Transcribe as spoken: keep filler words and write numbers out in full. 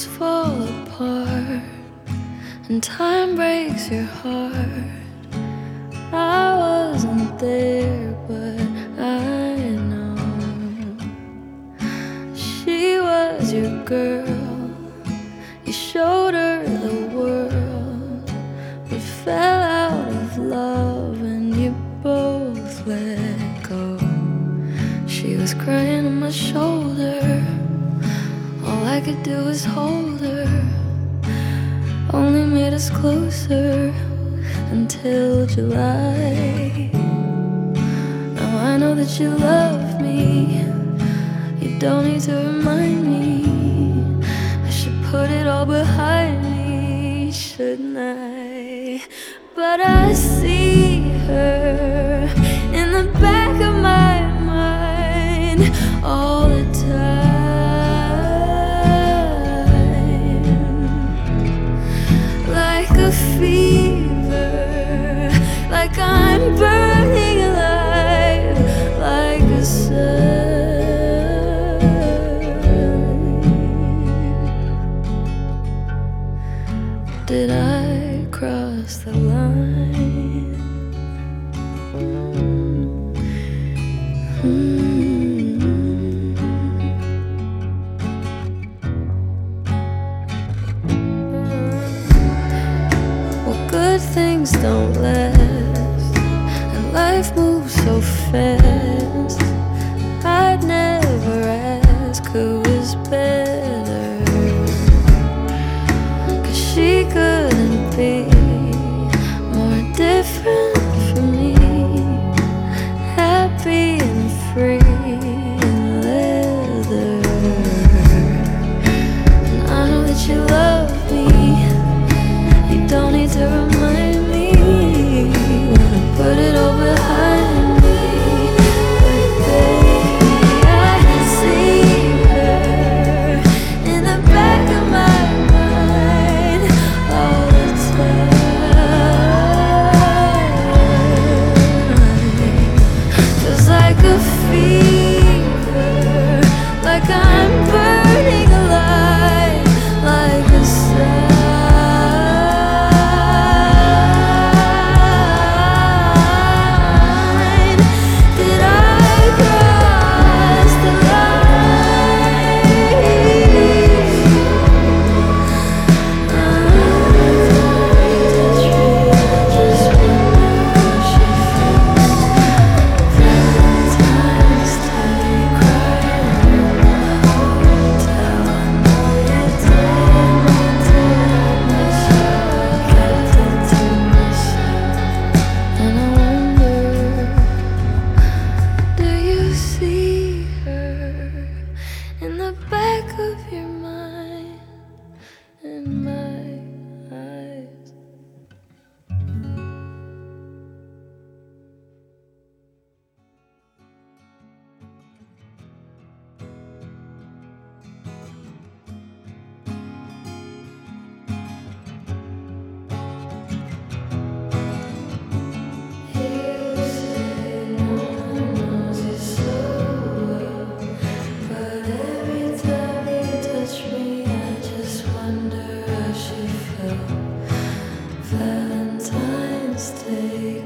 things fall apart and time breaks your heart. I wasn't there, but I know she was your girl. You showed her the world, but fell out of love and you both let go. She was crying on my shoulder, all I could do was hold her. Only made us closer until July. Now I know that you love me, you don't need to remind me. I should put it all behind me, shouldn't I? But I see her in the back of my mind all the time, like a fever, like I'm burning alive, like a sun. Did I cross the line? Mm-hmm. Well, good things don't last, and life moves so fast. I'd never ask who is better, 'cause she couldn't be more different from me. Happy and free in leather. And I know that you love me, you don't need to remind me. Wanna put it all behind me, but baby, I can see her in the back of my mind all the time. Feels like a fever, like I'm burning alive, like a sign. Did I cross the line? Just wonder how she feels. Valentine's Day, crying in the hotel. I know you did my damage, kept it to myself. And I wonder, do you see her in the back of your mind, in my eyes? You say no one knows you so well, but every time you touch me, I just wonder how she felt. Valentine's Day,